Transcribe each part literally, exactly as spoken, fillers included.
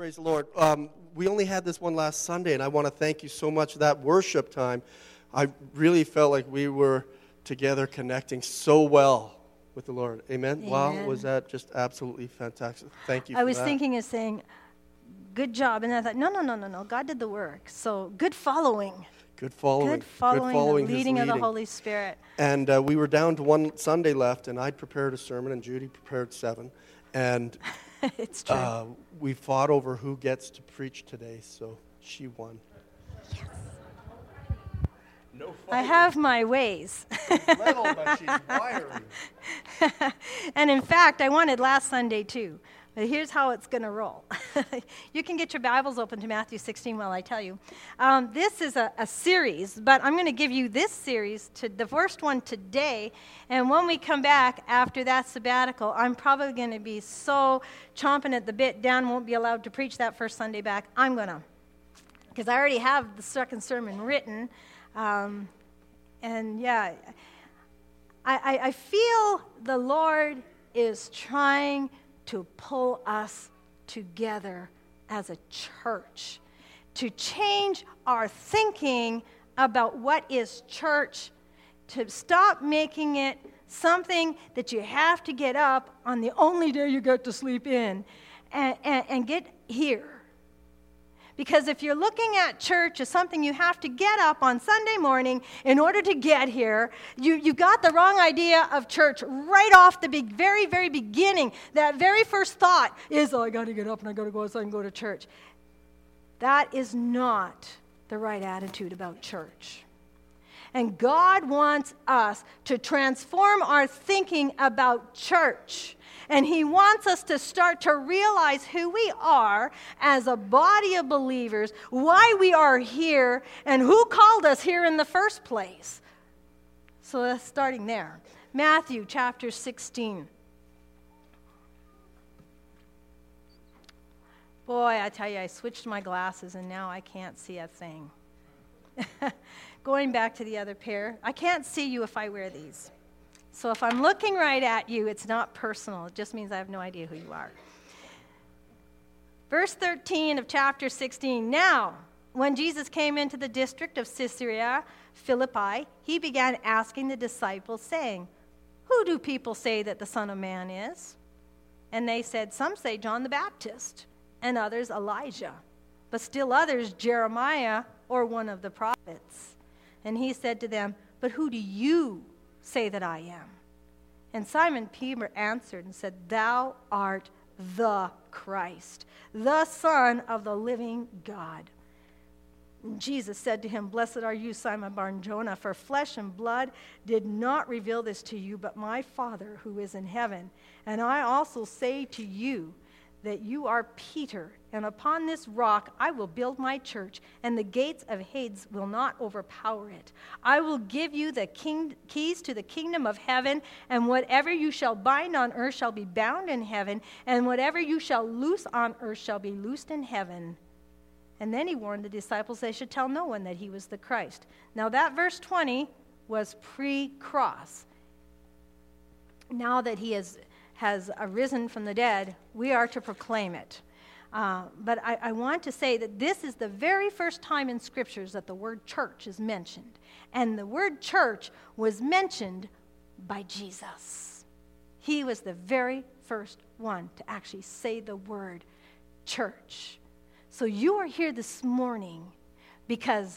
Praise the Lord. Um, we only had this one last Sunday, and I want to thank you so much for that worship time. I really felt like we were together connecting so well with the Lord. Amen? Amen. Wow, was that just absolutely fantastic. Thank you for I was that. thinking of saying, good job. And I thought, no, no, no, no, no. God did the work. So good following. Good following. Good following, Good following the his leading of the leading. Holy Spirit. And uh, we were down to one Sunday left, and I'd prepared a sermon, and Judy prepared seven. And It's true. uh, we fought over who gets to preach today, so she won. Yes. No fighting. I have my ways. Little, but she's wiry. And in fact, I wanted last Sunday too. But here's how it's going to roll. You can get your Bibles open to Matthew sixteen while I tell you. Um, this is a, a series, but I'm going to give you this series, to the first one today. And when we come back after that sabbatical, I'm probably going to be so chomping at the bit. Dan won't be allowed to preach that first Sunday back. I'm going to, because I already have the second sermon written. Um, and yeah, I, I, I feel the Lord is trying to pull us together as a church, to change our thinking about what is church, to stop making it something that you have to get up on the only day you get to sleep in, and, and, and get here. Because if you're looking at church as something you have to get up on Sunday morning in order to get here, you, you got the wrong idea of church right off the be- very, very beginning. That very first thought is, oh, I got to get up and I got to go outside and go to church. That is not the right attitude about church. And God wants us to transform our thinking about church. And He wants us to start to realize who we are as a body of believers, why we are here, and who called us here in the first place. So that's starting there. Matthew chapter sixteen. Boy, I tell you, I switched my glasses and now I can't see a thing. Going back to the other pair, I can't see you if I wear these. So if I'm looking right at you, it's not personal. It just means I have no idea who you are. Verse thirteen of chapter sixteen. Now, when Jesus came into the district of Caesarea Philippi, he began asking the disciples, saying, "Who do people say that the Son of Man is?" And they said, "Some say John the Baptist, and others Elijah, but still others Jeremiah or one of the prophets." And he said to them, "But who do you say that I am?" And Simon Peter answered and said, "Thou art the Christ, the Son of the living God." And Jesus said to him, "Blessed are you, Simon Bar-Jonah, for flesh and blood did not reveal this to you, but my Father who is in heaven. And I also say to you that you are Peter, and upon this rock I will build my church, and the gates of Hades will not overpower it. I will give you the king, keys to the kingdom of heaven, and whatever you shall bind on earth shall be bound in heaven, and whatever you shall loose on earth shall be loosed in heaven." And then he warned the disciples they should tell no one that he was the Christ. Now that verse twenty was pre-cross. Now that he has has arisen from the dead, we are to proclaim it. Uh, but I, I want to say that this is the very first time in Scriptures that the word church is mentioned. And the word church was mentioned by Jesus. He was the very first one to actually say the word church. So you are here this morning because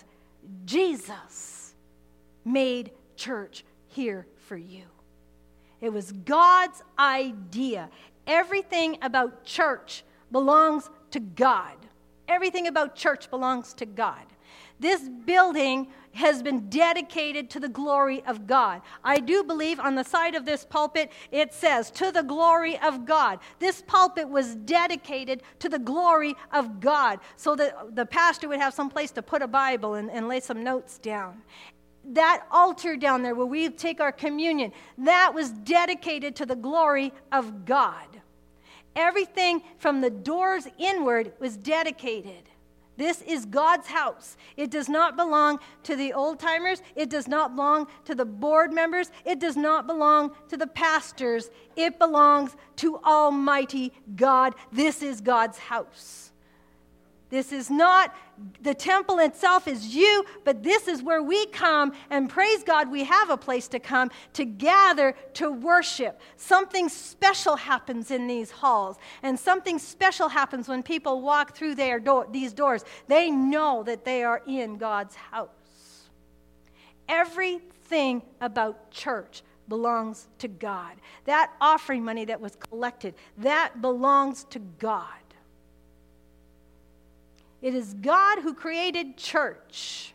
Jesus made church here for you. It was God's idea. Everything about church belongs to God. Everything about church belongs to God. This building has been dedicated to the glory of God. I do believe on the side of this pulpit it says, "To the glory of God." This pulpit was dedicated to the glory of God, so that the pastor would have some place to put a Bible and, and lay some notes down. That altar down there where we take our communion, that was dedicated to the glory of God. Everything from the doors inward was dedicated. This is God's house. It does not belong to the old-timers. It does not belong to the board members. It does not belong to the pastors. It belongs to Almighty God. This is God's house. This is not, the temple itself is you, but this is where we come, and praise God, we have a place to come to gather to worship. Something special happens in these halls, and something special happens when people walk through their door, these doors. They know that they are in God's house. Everything about church belongs to God. That offering money that was collected, that belongs to God. It is God who created church.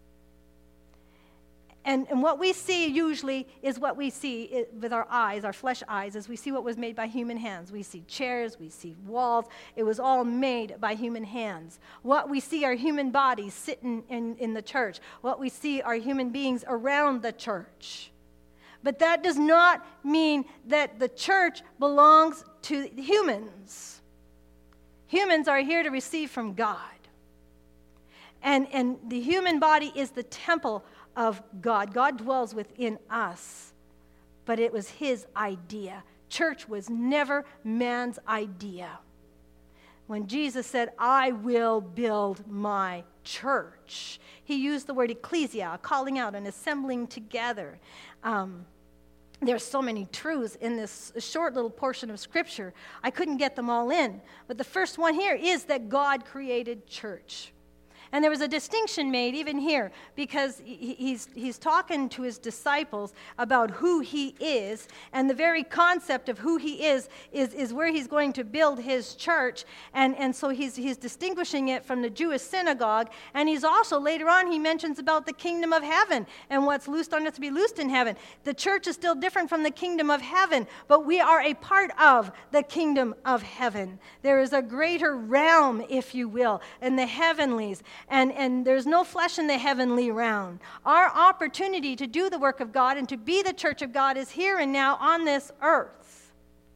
And, and what we see usually is what we see with our eyes, our flesh eyes, as we see what was made by human hands. We see chairs, we see walls. It was all made by human hands. What we see are human bodies sitting in, in the church. What we see are human beings around the church. But that does not mean that the church belongs to humans. Humans are here to receive from God. And, and the human body is the temple of God. God dwells within us. But it was his idea. Church was never man's idea. When Jesus said, I will build my church, he used the word ecclesia, calling out and assembling together. Um, There's so many truths in this short little portion of Scripture. I couldn't get them all in. But the first one here is that God created church. And there was a distinction made even here because he's, he's talking to his disciples about who he is, and the very concept of who he is is, is where he's going to build his church. And, and so he's, he's distinguishing it from the Jewish synagogue. And he's also, later on, he mentions about the kingdom of heaven and what's loosed on earth to be loosed in heaven. The church is still different from the kingdom of heaven, but we are a part of the kingdom of heaven. There is a greater realm, if you will, in the heavenlies. And, and there's no flesh in the heavenly realm. Our opportunity to do the work of God and to be the church of God is here and now on this earth.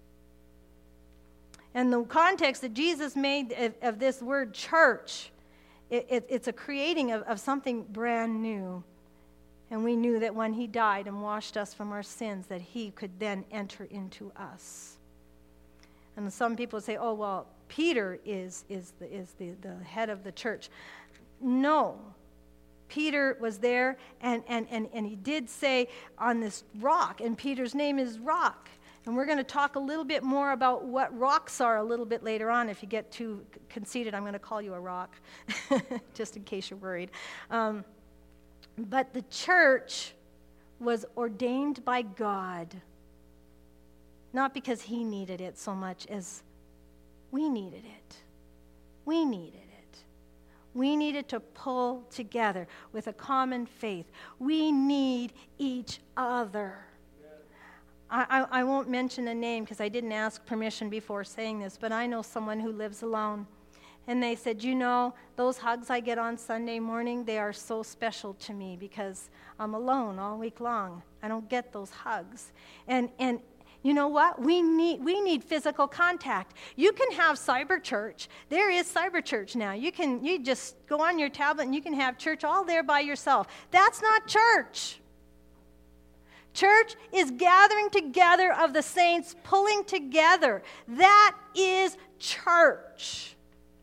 And the context that Jesus made of, of this word church, it, it, it's a creating of, of something brand new. And we knew that when he died and washed us from our sins, that he could then enter into us. And some people say, oh, well, Peter is, is, the, is the, the head of the church. No. Peter was there, and, and, and, and he did say on this rock, and Peter's name is Rock. And we're going to talk a little bit more about what rocks are a little bit later on. If you get too conceited, I'm going to call you a rock, just in case you're worried. Um, but the church was ordained by God, not because he needed it so much as we needed it. We needed it. We needed to pull together with a common faith. We need each other. I, I, I won't mention a name because I didn't ask permission before saying this, but I know someone who lives alone. And they said, you know, those hugs I get on Sunday morning, they are so special to me because I'm alone all week long. I don't get those hugs. And and you know what? We need we need physical contact. You can have cyber church. There is cyber church now. You can you just go on your tablet and you can have church all there by yourself. That's not church. Church is gathering together of the saints, pulling together. That is church.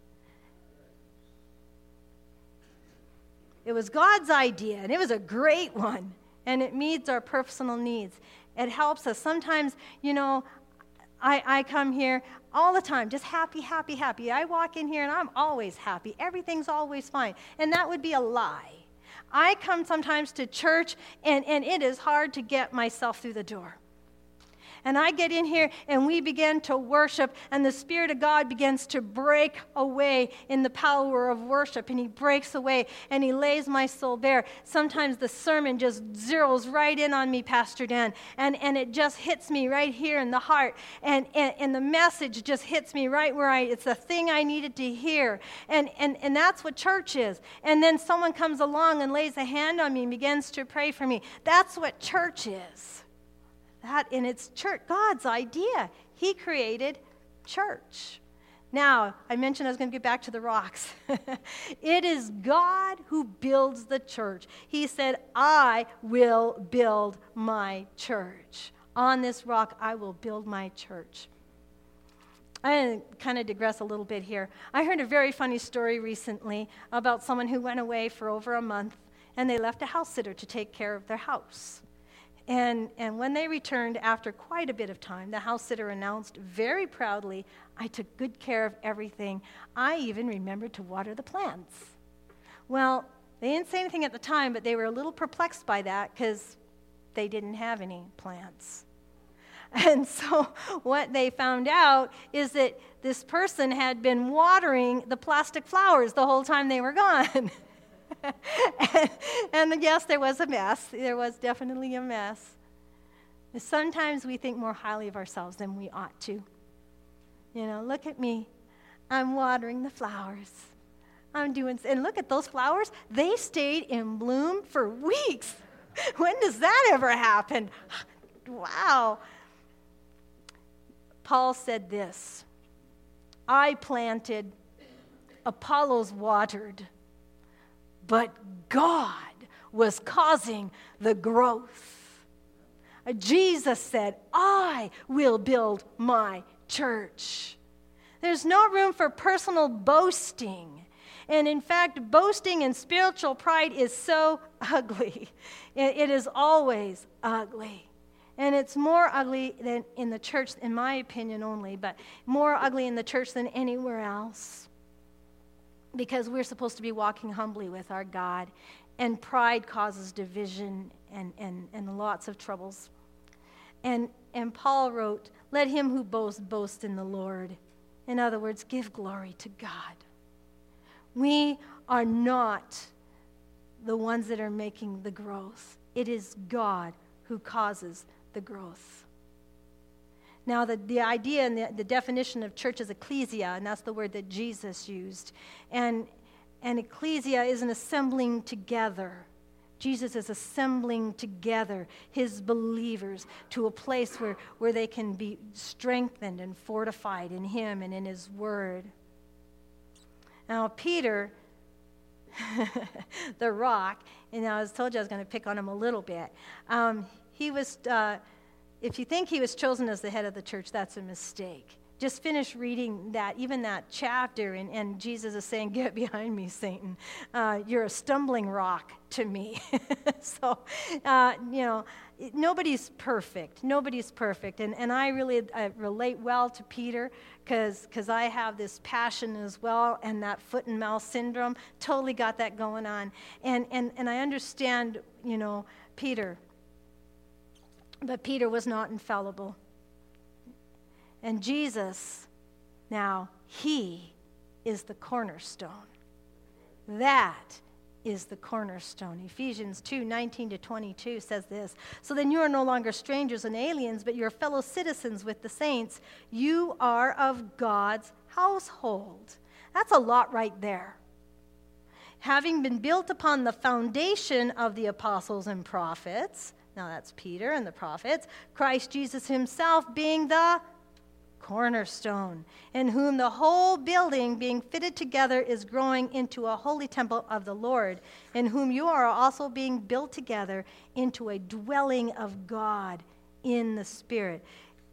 It was God's idea, and it was a great one, and it meets our personal needs. It helps us. Sometimes, you know, I, I come here all the time, just happy, happy, happy. I walk in here, and I'm always happy. Everything's always fine, and that would be a lie. I come sometimes to church, and, and it is hard to get myself through the door. And I get in here, and we begin to worship, and the Spirit of God begins to break away in the power of worship, and he breaks away, and he lays my soul bare. Sometimes the sermon just zeroes right in on me, Pastor Dan, and, and it just hits me right here in the heart, and, and, and the message just hits me right where I, it's the thing I needed to hear, and, and, and that's what church is. And then someone comes along and lays a hand on me and begins to pray for me. That's what church is. That, and it's church, God's idea. He created church. Now, I mentioned I was going to get back to the rocks. It is God who builds the church. He said, I will build my church. On this rock, I will build my church. I kind of digress a little bit here. I heard a very funny story recently about someone who went away for over a month, and they left a house sitter to take care of their house. And, and when they returned after quite a bit of time, the house sitter announced very proudly, "I took good care of everything. I even remembered to water the plants." Well, they didn't say anything at the time, but they were a little perplexed by that because they didn't have any plants. And so what they found out is that this person had been watering the plastic flowers the whole time they were gone. and, and yes, there was a mess. There was definitely a mess. Sometimes we think more highly of ourselves than we ought to. You know, look at me. I'm watering the flowers. I'm doing, and look at those flowers. They stayed in bloom for weeks. When does that ever happen? Wow. Paul said this, "I planted, Apollos watered, but God was causing the growth." Jesus said, "I will build my church." There's no room for personal boasting. And in fact, boasting and spiritual pride is so ugly. It, it is always ugly. And it's more ugly than in the church, in my opinion only, but more ugly in the church than anywhere else. Because we're supposed to be walking humbly with our God. And pride causes division and, and, and lots of troubles. And, and Paul wrote, "Let him who boasts, boast in the Lord." In other words, give glory to God. We are not the ones that are making the growth. It is God who causes the growth. Now, the, the idea and the, the definition of church is ecclesia, and that's the word that Jesus used. And, and ecclesia is an assembling together. Jesus is assembling together his believers to a place where, where they can be strengthened and fortified in him and in his word. Now, Peter, the rock, and I was told you I was going to pick on him a little bit. Um, he was, uh, if you think he was chosen as the head of the church, that's a mistake. Just finish reading that, even that chapter, and, and Jesus is saying, "Get behind me, Satan. Uh, you're a stumbling rock to me." so, uh, you know, nobody's perfect. Nobody's perfect. And, and I really I relate well to Peter because because I have this passion as well, and that foot and mouth syndrome, totally got that going on. And, and, and I understand, you know, Peter. But Peter was not infallible. And Jesus, now, he is the cornerstone. That is the cornerstone. Ephesians two, nineteen to twenty-two says this, "So then you are no longer strangers and aliens, but you are fellow citizens with the saints. You are of God's household." That's a lot right there. "Having been built upon the foundation of the apostles and prophets," now that's Peter and the prophets, "Christ Jesus himself being the cornerstone, in whom the whole building being fitted together is growing into a holy temple of the Lord, in whom you are also being built together into a dwelling of God in the Spirit."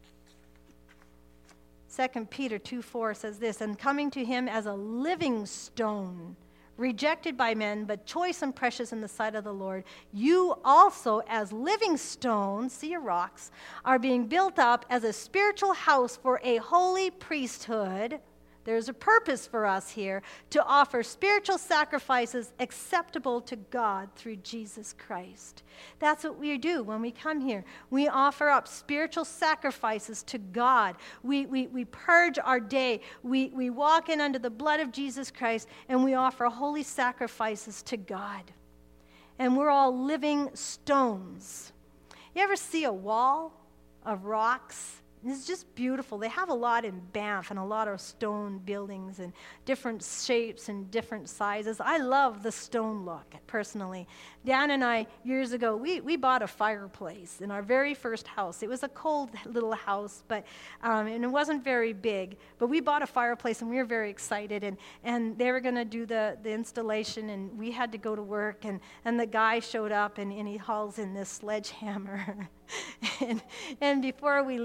Second Peter two four says this, "And coming to him as a living stone, rejected by men, but choice and precious in the sight of the Lord, you also as living stones," see your rocks, "are being built up as a spiritual house for a holy priesthood." There's a purpose for us here, to offer spiritual sacrifices acceptable to God through Jesus Christ. That's what we do when we come here. We offer up spiritual sacrifices to God. We, we, we purge our day. We, we walk in under the blood of Jesus Christ, and we offer holy sacrifices to God. And we're all living stones. You ever see a wall of rocks? It's just beautiful. They have a lot in Banff and a lot of stone buildings and different shapes and different sizes. I love the stone look, personally. Dan and I, years ago, we, we bought a fireplace in our very first house. It was a cold little house, but um, and it wasn't very big. But we bought a fireplace, and we were very excited. And, and they were going to do the, the installation, and we had to go to work. And, and the guy showed up, and, and he hauls in this sledgehammer. and, and before we leave for work,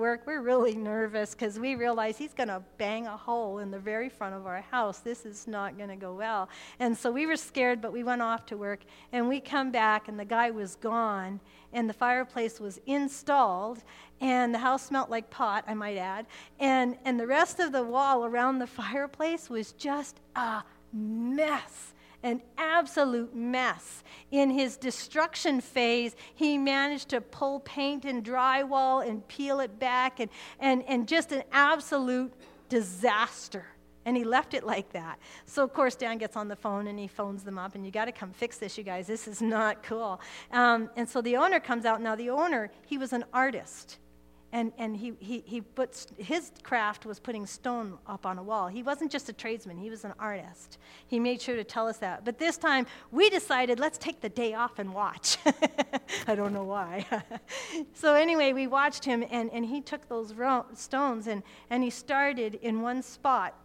work, we're really nervous because we realize he's going to bang a hole in the very front of our house. This is not going to go well. And so we were scared, but we went off to work. And we come back, and the guy was gone, and the fireplace was installed, and the house smelled like pot, I might add. And, and the rest of the wall around the fireplace was just a mess. An absolute mess. In his destruction phase, he managed to pull paint and drywall and peel it back, and, and, and just an absolute disaster. And he left it like that. So, of course, Dan gets on the phone and he phones them up, and you got to come fix this, you guys. This is not cool. Um, and so the owner comes out. Now, the owner, he was an artist. And, and he, he, he puts, his craft was putting stone up on a wall. He wasn't just a tradesman, he was an artist. He made sure to tell us that. But this time, we decided, let's take the day off and watch. I don't know why. So anyway, we watched him, and, and he took those ro- stones, and, and he started in one spot.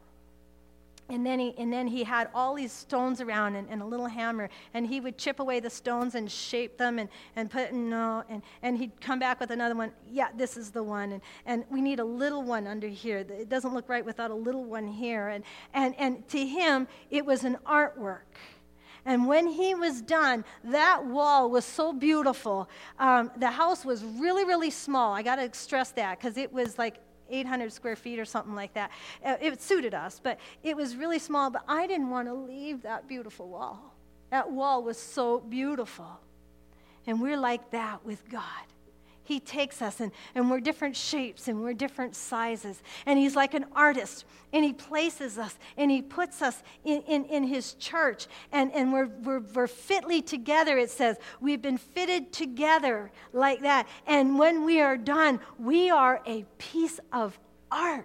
And then he and then he had all these stones around, and, and a little hammer, and he would chip away the stones and shape them and, and put no and, and he'd come back with another one. Yeah, this is the one, and, and we need a little one under here. It doesn't look right without a little one here. And and, and to him, it was an artwork. And when he was done, that wall was so beautiful. Um, the house was really, really small. I got to stress that, because it was like eight hundred square feet or something like that. Uh, it suited us, but it was really small, but I didn't want to leave that beautiful wall. That wall was so beautiful. And we're like that with God. He takes us, and, and we're different shapes, and we're different sizes. And he's like an artist, and he places us, and he puts us in, in, in his church. And, and we're, we're, we're fitly together, it says. We've been fitted together like that. And when we are done, we are a piece of art.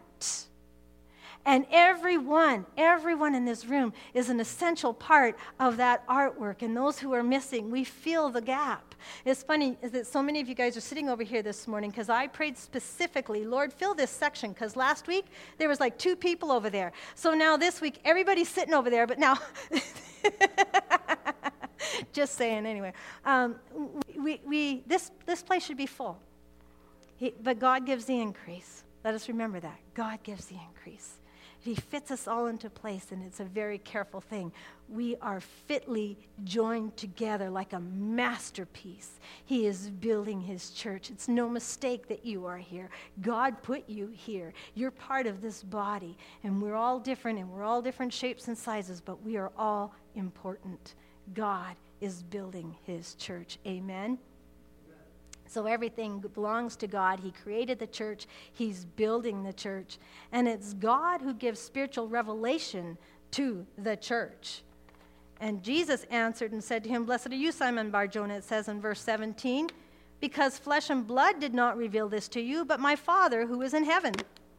And everyone, everyone in this room is an essential part of that artwork. And those who are missing, we fill the gap. It's funny is that so many of you guys are sitting over here this morning, because I prayed specifically, Lord, fill this section, because last week there was like two people over there. So now this week, everybody's sitting over there, but now, just saying anyway. Um, we, we, this, this place should be full. He, but God gives the increase. Let us remember that. God gives the increase. He fits us all into place, and it's a very careful thing. We are fitly joined together like a masterpiece. He is building his church. It's no mistake that you are here. God put you here. You're part of this body, and we're all different, and we're all different shapes and sizes, but we are all important. God is building his church. Amen? So everything belongs to God. He created the church. He's building the church. And it's God who gives spiritual revelation to the church. And Jesus answered and said to him, "Blessed are you, Simon Bar-Jonah," it says in verse seventeen, "because flesh and blood did not reveal this to you, but my Father who is in heaven."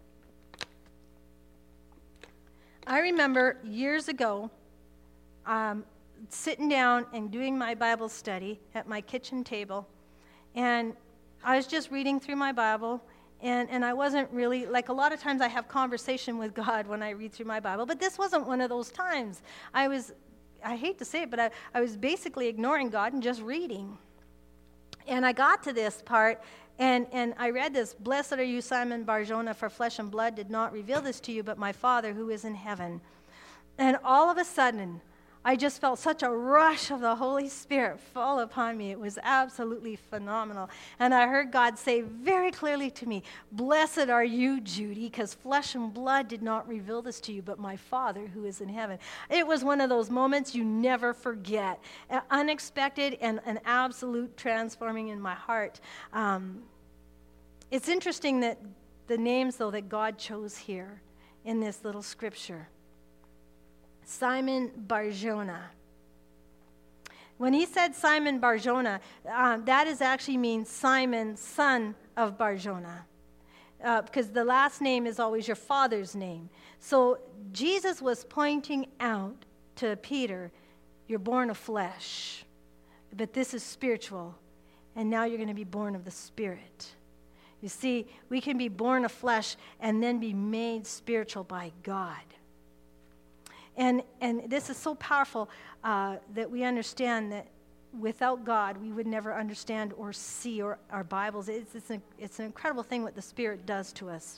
I remember years ago um, sitting down and doing my Bible study at my kitchen table. And I was just reading through my Bible, and, and I wasn't really, like a lot of times I have conversation with God when I read through my Bible, but this wasn't one of those times. I was, I hate to say it, but I, I was basically ignoring God and just reading. And I got to this part, and, and I read this, "Blessed are you, Simon Bar-Jonah, for flesh and blood did not reveal this to you, but my Father who is in heaven." And all of a sudden, I just felt such a rush of the Holy Spirit fall upon me. It was absolutely phenomenal. And I heard God say very clearly to me, "Blessed are you, Judy, because flesh and blood did not reveal this to you, but my Father who is in heaven." It was one of those moments you never forget. Uh, unexpected and an absolute transforming in my heart. Um, it's interesting that the names, though, that God chose here in this little scripture. Simon Bar-Jonah. When he said Simon Bar-Jonah, um, that is actually means Simon, son of Bar-Jonah, uh, because the last name is always your father's name. So Jesus was pointing out to Peter, you're born of flesh, but this is spiritual, and now you're going to be born of the Spirit. You see, we can be born of flesh and then be made spiritual by God. And and this is so powerful uh, that we understand that without God, we would never understand or see or, our Bibles. It's, it's, an, it's an incredible thing what the Spirit does to us.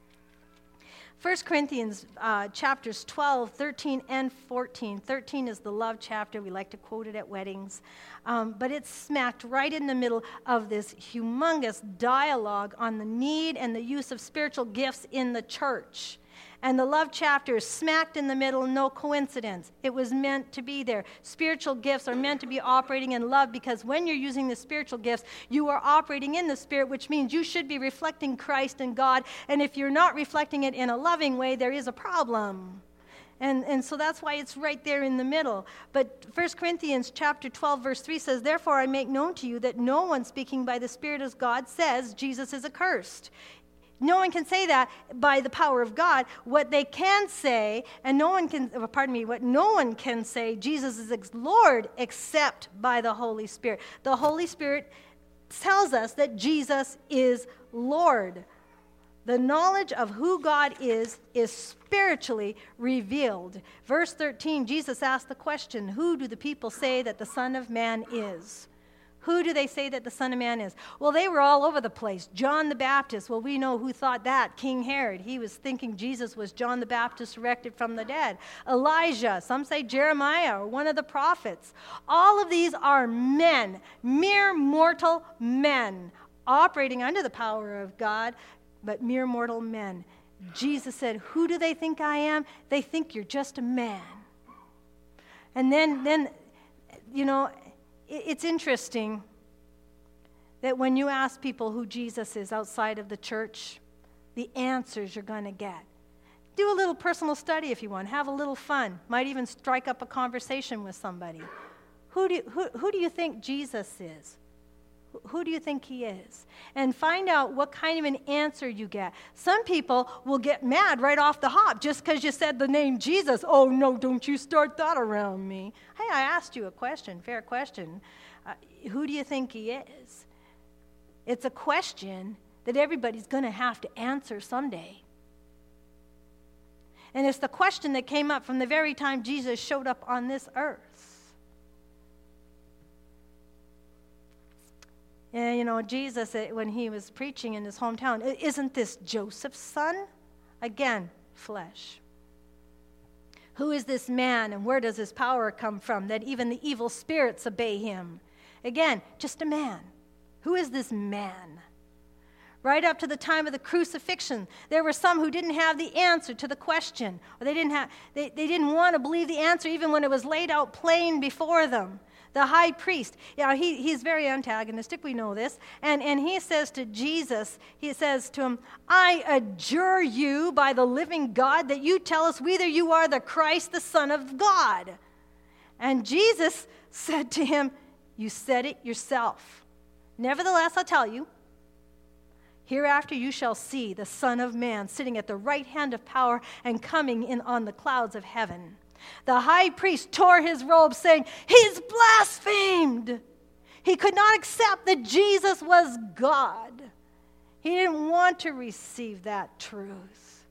First Corinthians uh, chapters twelve, thirteen, and fourteen. thirteen is the love chapter. We like to quote it at weddings. Um, but it's smacked right in the middle of this humongous dialogue on the need and the use of spiritual gifts in the church. And the love chapter is smacked in the middle, no coincidence. It was meant to be there. Spiritual gifts are meant to be operating in love, because when you're using the spiritual gifts, you are operating in the Spirit, which means you should be reflecting Christ and God. And if you're not reflecting it in a loving way, there is a problem. And, and so that's why it's right there in the middle. But First Corinthians chapter twelve, verse three says, "Therefore I make known to you that no one speaking by the Spirit as God says Jesus is accursed." No one can say that by the power of God. What they can say, and no one can, pardon me, what no one can say, Jesus is Lord, except by the Holy Spirit. The Holy Spirit tells us that Jesus is Lord. The knowledge of who God is is spiritually revealed. Verse thirteen, Jesus asked the question, "Who do the people say that the Son of Man is?" Who do they say that the Son of Man is? Well, they were all over the place. John the Baptist, well, we know who thought that. King Herod, he was thinking Jesus was John the Baptist resurrected from the dead. Elijah, some say Jeremiah or one of the prophets. All of these are men, mere mortal men, operating under the power of God, but mere mortal men. Jesus said, "Who do they think I am? They think you're just a man." And then, then, you know, it's interesting that when you ask people who Jesus is outside of the church, the answers you're going to get. Do a little personal study if you want. Have a little fun. Might even strike up a conversation with somebody. Who do you, who, who do you think Jesus is? Who do you think he is? And find out what kind of an answer you get. Some people will get mad right off the hop just because you said the name Jesus. "Oh, no, don't you start that around me." Hey, I asked you a question, fair question. Uh, who do you think he is? It's a question that everybody's going to have to answer someday. And it's the question that came up from the very time Jesus showed up on this earth. And, you know, Jesus, when he was preaching in his hometown, "Isn't this Joseph's son?" Again, flesh. "Who is this man, and where does his power come from, that even the evil spirits obey him?" Again, just a man. Who is this man? Right up to the time of the crucifixion, there were some who didn't have the answer to the question. Or they didn't have, they, they didn't want to believe the answer even when it was laid out plain before them. The high priest, you know, he, he's very antagonistic, we know this, and, and he says to Jesus, he says to him, "I adjure you by the living God that you tell us whether you are the Christ, the Son of God." And Jesus said to him, "You said it yourself. Nevertheless, I'll tell you, hereafter you shall see the Son of Man sitting at the right hand of power and coming in on the clouds of heaven." The high priest tore his robe, saying, "He's blasphemed." He could not accept that Jesus was God. He didn't want to receive that truth.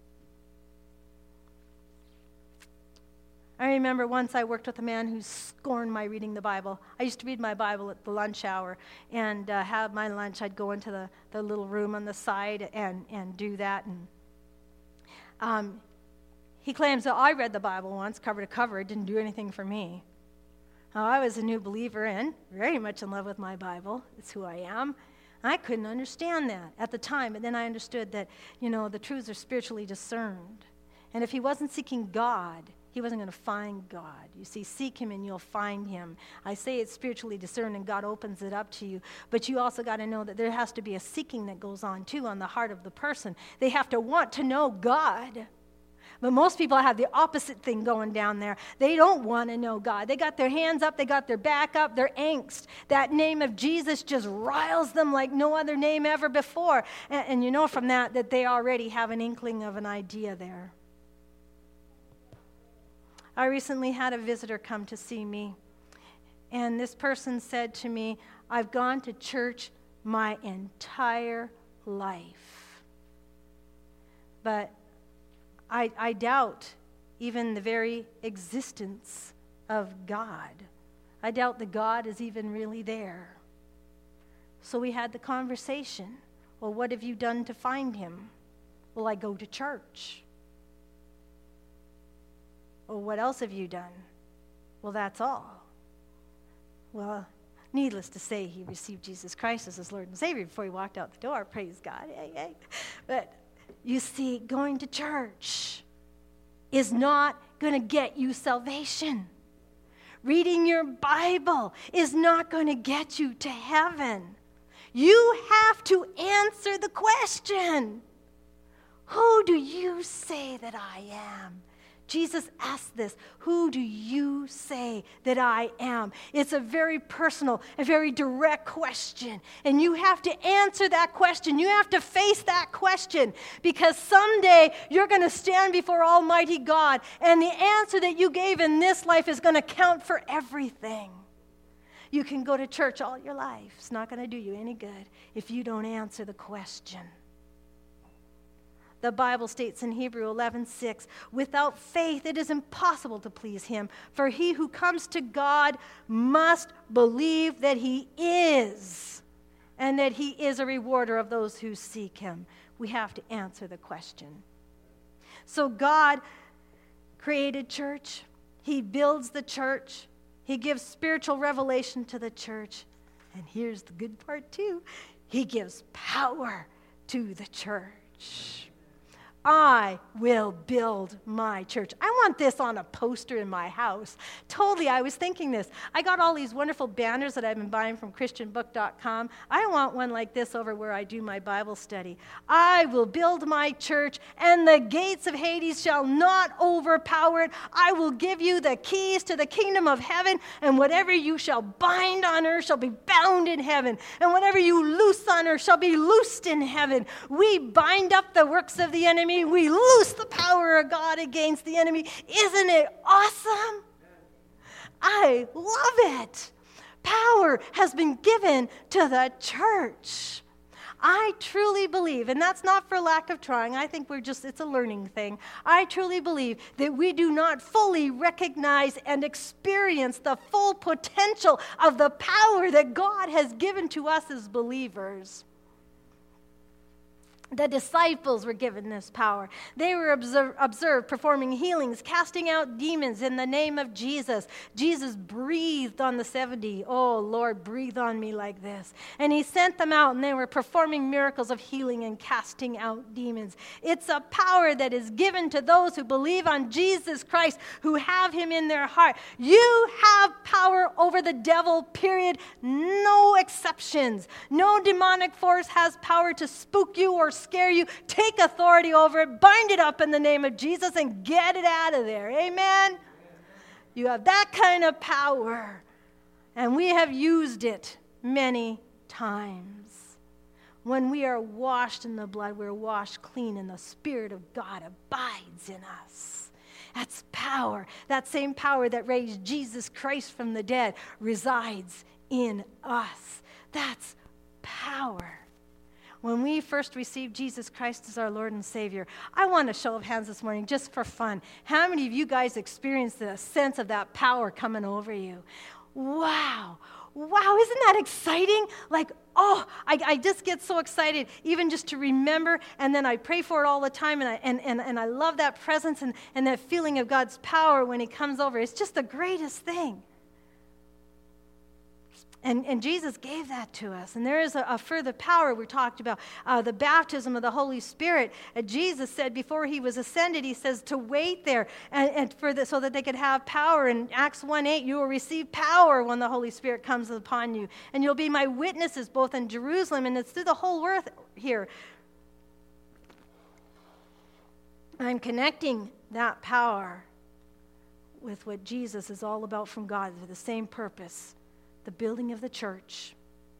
I remember once I worked with a man who scorned my reading the Bible. I used to read my Bible at the lunch hour and uh, have my lunch. I'd go into the, the little room on the side and, and do that. And um, He claims that I read the Bible once, cover to cover. It didn't do anything for me. Now, I was a new believer and very much in love with my Bible. It's who I am. I couldn't understand that at the time, but then I understood that, you know, the truths are spiritually discerned. And if he wasn't seeking God, he wasn't going to find God. You see, seek him and you'll find him. I say it's spiritually discerned and God opens it up to you. But you also got to know that there has to be a seeking that goes on, too, on the heart of the person. They have to want to know God. But most people have the opposite thing going down there. They don't want to know God. They got their hands up, they got their back up, their angst. That name of Jesus just riles them like no other name ever before. And, and you know from that that they already have an inkling of an idea there. I recently had a visitor come to see me. And this person said to me, "I've gone to church my entire life. But I, I doubt even the very existence of God. I doubt that God is even really there. So we had the conversation. Well, what have you done to find him? Well, I go to church. Well, what else have you done? Well, that's all. Well, needless to say, he received Jesus Christ as his Lord and Savior before he walked out the door. Praise God. Hey, hey. But you see, going to church is not going to get you salvation. Reading your Bible is not going to get you to heaven. You have to answer the question, who do you say that I am? Jesus asked this, who do you say that I am? It's a very personal, a very direct question. And you have to answer that question. You have to face that question, because someday you're going to stand before Almighty God, and the answer that you gave in this life is going to count for everything. You can go to church all your life. It's not going to do you any good if you don't answer the question. The Bible states in Hebrews eleven six, without faith it is impossible to please him, for he who comes to God must believe that he is, and that he is a rewarder of those who seek him. We have to answer the question. So God created church. He builds the church. He gives spiritual revelation to the church. And here's the good part too. He gives power to the church. I will build my church. I want this on a poster in my house. Totally, I was thinking this. I got all these wonderful banners that I've been buying from Christian book dot com. I want one like this over where I do my Bible study. I will build my church, and the gates of Hades shall not overpower it. I will give you the keys to the kingdom of heaven, and whatever you shall bind on earth shall be bound in heaven, and whatever you loose on earth shall be loosed in heaven. We bind up the works of the enemy. We loose the power of God against the enemy. Isn't it awesome? I love it. Power has been given to the church. I truly believe, and that's not for lack of trying. I think we're just, it's a learning thing. I truly believe that we do not fully recognize and experience the full potential of the power that God has given to us as believers. The disciples were given this power. They were observe, observed performing healings, casting out demons in the name of Jesus. Jesus breathed on the seventy. Oh, Lord, breathe on me like this. And he sent them out, and they were performing miracles of healing and casting out demons. It's a power that is given to those who believe on Jesus Christ, who have him in their heart. You have power over the devil, period. No exceptions. No demonic force has power to spook you or scare you. Take authority over it, bind it up in the name of Jesus, and get it out of there. Amen? Amen. You have that kind of power, and we have used it many times. When we are washed in the blood, we're washed clean, and the Spirit of God abides in us. That's power. That same power that raised Jesus Christ from the dead resides in us. That's power. When we first received Jesus Christ as our Lord and Savior, I want a show of hands this morning just for fun. How many of you guys experienced the sense of that power coming over you? Wow. Wow, isn't that exciting? Like, oh, I, I just get so excited even just to remember, and then I pray for it all the time, and I, and, and, and I love that presence and, and that feeling of God's power when he comes over. It's just the greatest thing. And, and Jesus gave that to us. And there is a, a further power we talked about, uh, the baptism of the Holy Spirit. Uh, Jesus said before he was ascended, he says to wait there and, and for the, so that they could have power. In Acts one eight, you will receive power when the Holy Spirit comes upon you. And you'll be my witnesses both in Jerusalem, and it's through the whole earth here. I'm connecting that power with what Jesus is all about from God for the same purpose. The building of the church.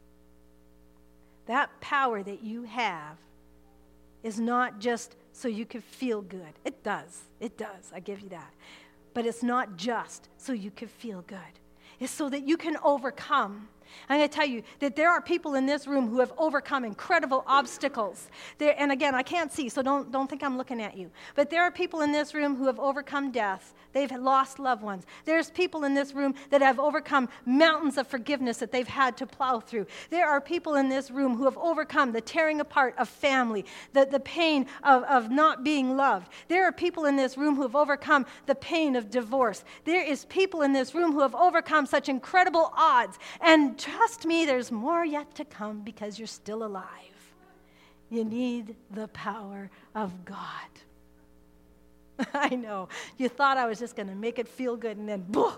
That power that you have is not just so you can feel good. It does. It does. I give you that. But it's not just so you can feel good. It's so that you can overcome. I'm going to tell you that there are people in this room who have overcome incredible obstacles. There, and again, I can't see, so don't, don't think I'm looking at you. But there are people in this room who have overcome death. They've lost loved ones. There's people in this room that have overcome mountains of forgiveness that they've had to plow through. There are people in this room who have overcome the tearing apart of family, the, the pain of, of not being loved. There are people in this room who have overcome the pain of divorce. There is people in this room who have overcome such incredible odds. And trust me, there's more yet to come because you're still alive. You need the power of God. I know. You thought I was just going to make it feel good and then, boo!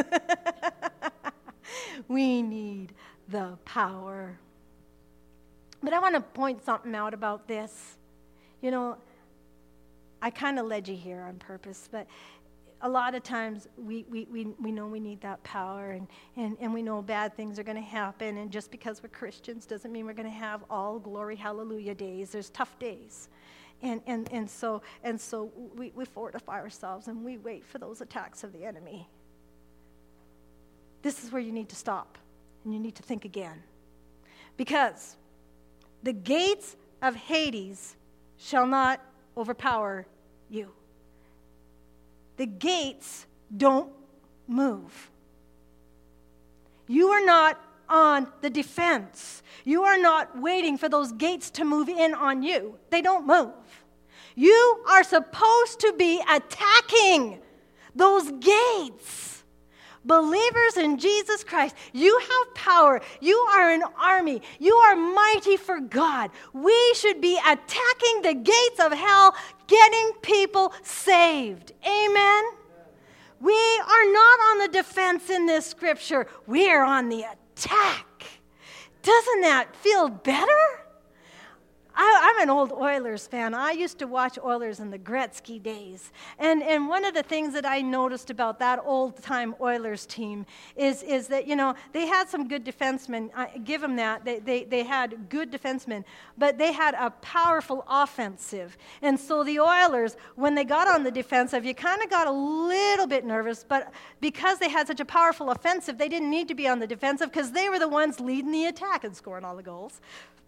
We need the power. But I want to point something out about this. You know, I kind of led you here on purpose, but a lot of times we, we, we, we know we need that power, and, and, and we know bad things are going to happen, and just because we're Christians doesn't mean we're going to have all glory, hallelujah days. There's tough days. And, and, and so, and so we, we fortify ourselves, and we wait for those attacks of the enemy. This is where you need to stop, and you need to think again. Because the gates of Hades shall not overpower you. The gates don't move. You are not on the defense. You are not waiting for those gates to move in on you. They don't move. You are supposed to be attacking those gates. Believers in Jesus Christ, you have power. You are an army. You are mighty for God. We should be attacking the gates of hell, getting people saved. Amen? We are not on the defense in this scripture. We are on the attack. Doesn't that feel better? I, I'm an old Oilers fan. I used to watch Oilers in the Gretzky days. And, and one of the things that I noticed about that old-time Oilers team is, is that, you know, they had some good defensemen. I give them that. They, they, they had good defensemen. But they had a powerful offensive. And so the Oilers, when they got on the defensive, you kind of got a little bit nervous. But because they had such a powerful offensive, they didn't need to be on the defensive because they were the ones leading the attack and scoring all the goals.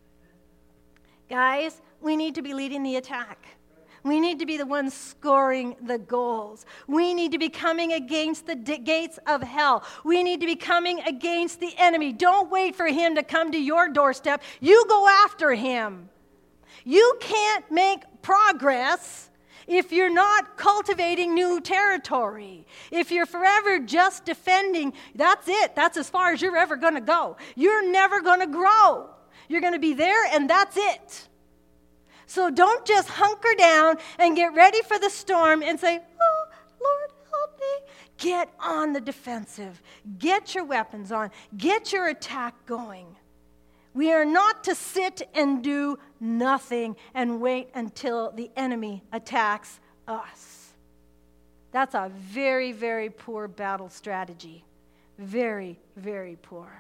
Guys, we need to be leading the attack. We need to be the ones scoring the goals. We need to be coming against the d- gates of hell. We need to be coming against the enemy. Don't wait for him to come to your doorstep. You go after him. You can't make progress if you're not cultivating new territory. If you're forever just defending, that's it. That's as far as you're ever going to go. You're never going to grow. You're going to be there, and that's it. So don't just hunker down and get ready for the storm and say, oh, Lord, help me. Get on the defensive. Get your weapons on. Get your attack going. We are not to sit and do nothing and wait until the enemy attacks us. That's a very, very poor battle strategy. Very, very poor.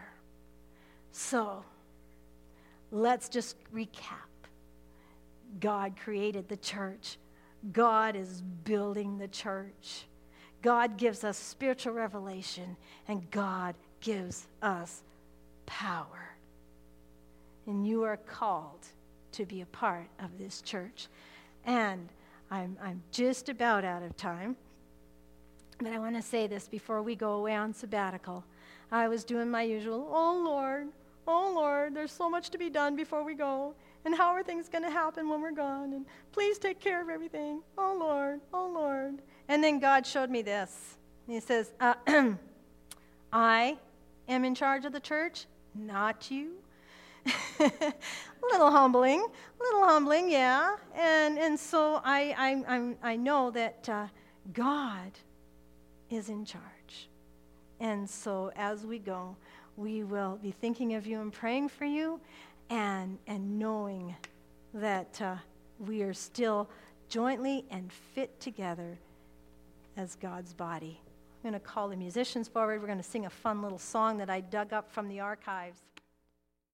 So, let's just recap. God created the church. God is building the church. God gives us spiritual revelation, and God gives us power. And you are called to be a part of this church. And I'm, I'm just about out of time, but I want to say this before we go away on sabbatical. I was doing my usual, oh, Lord, oh, Lord, there's so much to be done before we go. And how are things going to happen when we're gone? And please take care of everything. Oh, Lord, oh, Lord. And then God showed me this. He says, uh, I am in charge of the church, not you. A little humbling, a little humbling, yeah. And and so I I I'm, I know that uh, God is in charge. And so as we go, we will be thinking of you and praying for you, and and knowing that uh, we are still jointly and fit together as God's body. I'm going to call the musicians forward. We're going to sing a fun little song that I dug up from the archives.